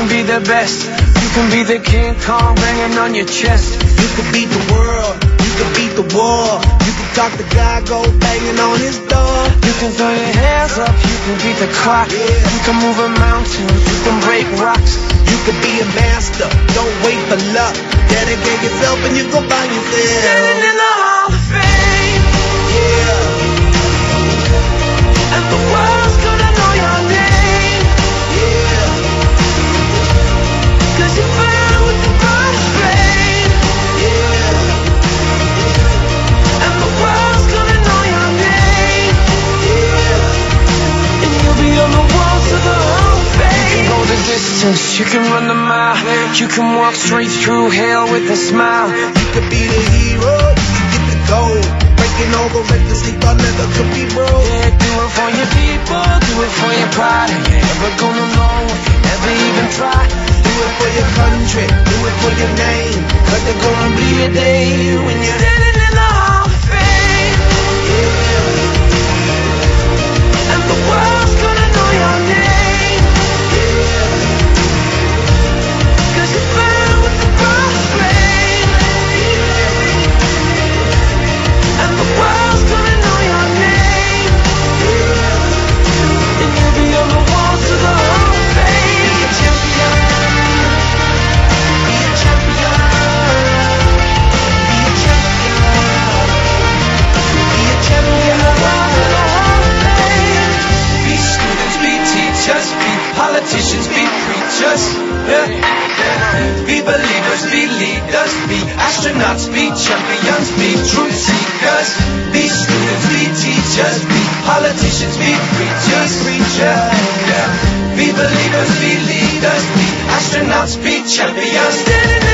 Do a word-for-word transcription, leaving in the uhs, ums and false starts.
can be the best. You can be the King Kong banging on your chest. You can beat the world, you can beat the war. You can talk to God, go banging on his door. You can throw your hands up, you can beat the clock. Yeah. You can move a mountain, you can break rocks. You can be a master, don't wait for luck. Dedicate yourself and you go find yourself. Standing in the Hall of Fame. Yeah. And the world's gonna know your name. Yeah. Cause you burn with the brightest flame. Yeah. And the world's gonna know your name. Yeah. And you'll be on the walls of the Hall of Fame. You can go the distance, you can run the mile. You can walk straight through hell with a smile. You could be the hero, you can get the gold. Breaking all the records they thought never could be broke. Yeah, do it for your people, do it for your pride. And you're never gonna know if you never even try. Do it for your country, do it for your name. Cause there's gonna be a day when you're Standing in the Hall of Fame. yeah. And the world's gonna know your name. Yeah. Cause you burn with the brightest flame. And the world's gonna know your name. And you'll be on the walls of the Hall of Fame. Be a champion. Be a champion. Be a champion. Be a champion. Be students, be teachers, be politicians, be preachers. Yeah. Be believers, be leaders, be astronauts, be champions, be truth seekers. Be students, be teachers, be politicians, be preachers, preachers. Yeah. Be believers, be leaders, be astronauts, be champions. Standing